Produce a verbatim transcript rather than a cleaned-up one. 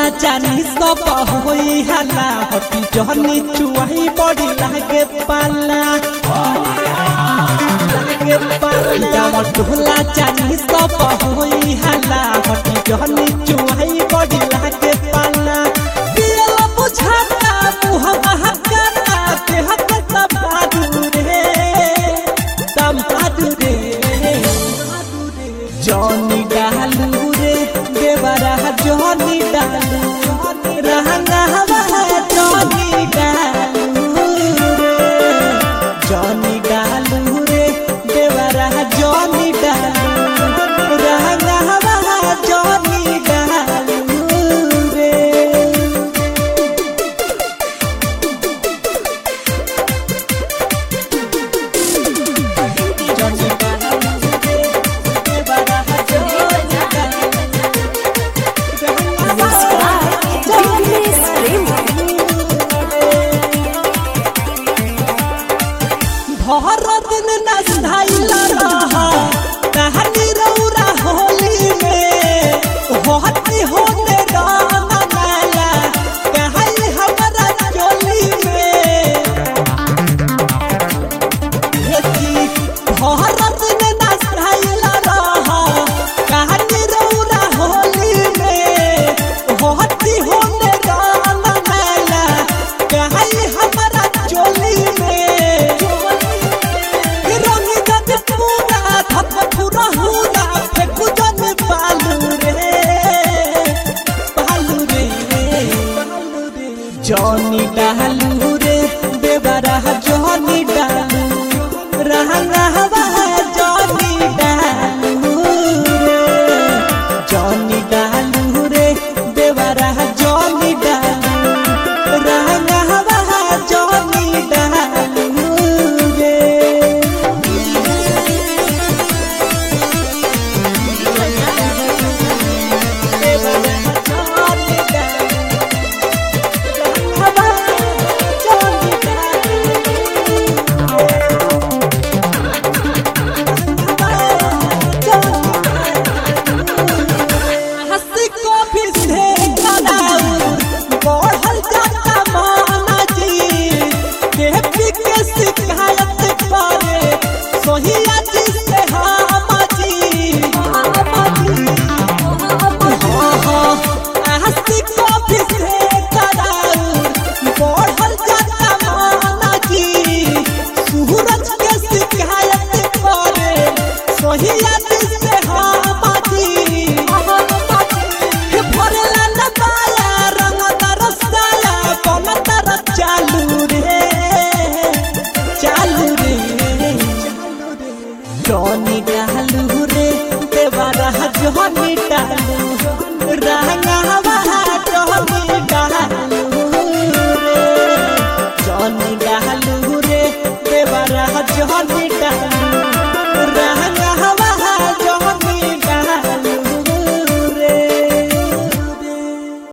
जानी सब होई हला हटी जहनी चुआई बड़ी लागे पाला लागे पाला जामर ढोला जानी सब होई हला हटी जहनी चुआई बड़ी लागे पाला दिल बुझाता मुह महकता देह के सब रे सब रे जॉनी डालू रे देवरा जॉनी डालू रहंगा हवा जॉनी डालू रे जॉनी डालू रे देवरा जॉनी डालू रहंगा हवा जॉनी डालू रे जॉनी भर